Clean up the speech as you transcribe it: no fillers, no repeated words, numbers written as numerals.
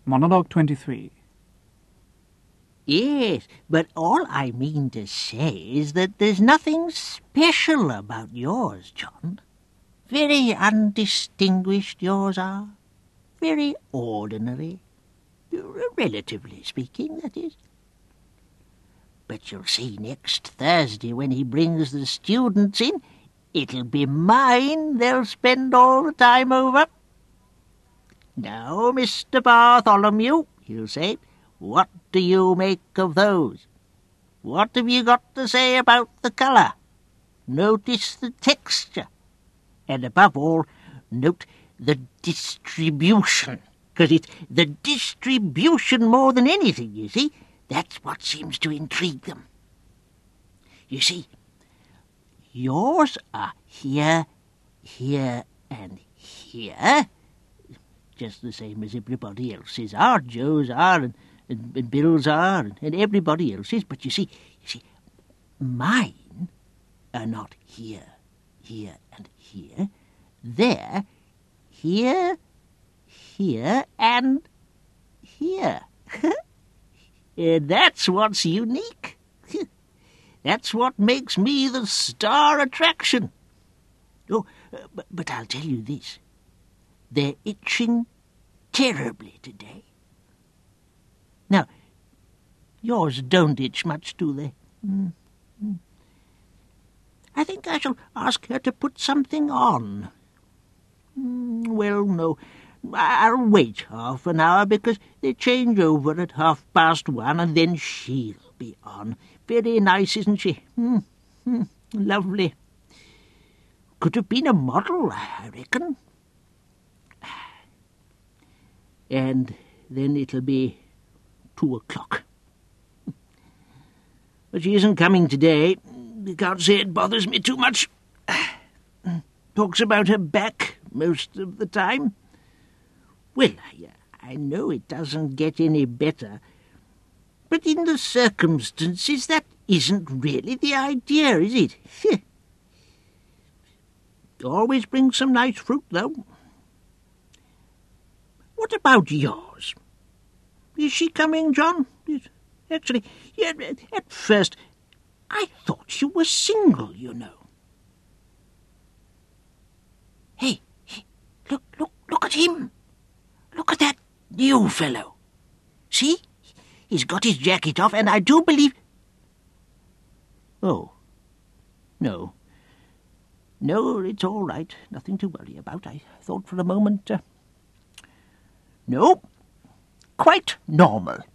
Monologue 23. Yes, but all I mean to say is that there's nothing special about yours, John. Very undistinguished yours are. Very ordinary. Relatively speaking, that is. But you'll see next Thursday when he brings the students in, it'll be mine they'll spend all the time over. "Now, Mr. Bartholomew," he'll say, "what do you make of those? What have you got to say about the colour? Notice the texture. And above all, note the distribution, because it's the distribution more than anything, you see. That's what seems to intrigue them. You see, yours are here, here, and here, just the same as everybody else's are. Joe's are, and Bill's are, and everybody else's. But you see, mine are not here, here, and here. They're here, here, and here. And that's what's unique. That's what makes me the star attraction. Oh, but I'll tell you this. They're itching terribly today. Now, yours don't itch much, do they? I think I shall ask her to put something on. Well, no, I'll wait half an hour, because they change over at 1:30, and then she'll be on. Very nice, isn't she? Lovely. Could have been a model, I reckon. And then it'll be 2:00. But she isn't coming today. I can't say it bothers me too much. Talks about her back most of the time. Well, I know it doesn't get any better, but in the circumstances that isn't really the idea, is it? Always brings some nice fruit, though. What about yours? Is she coming, John? Actually, at first, I thought you were single, you know. Hey, look at him. Look at that new fellow. See? He's got his jacket off, and I do believe... Oh, no. No, it's all right. Nothing to worry about. I thought for a moment... No, quite normal.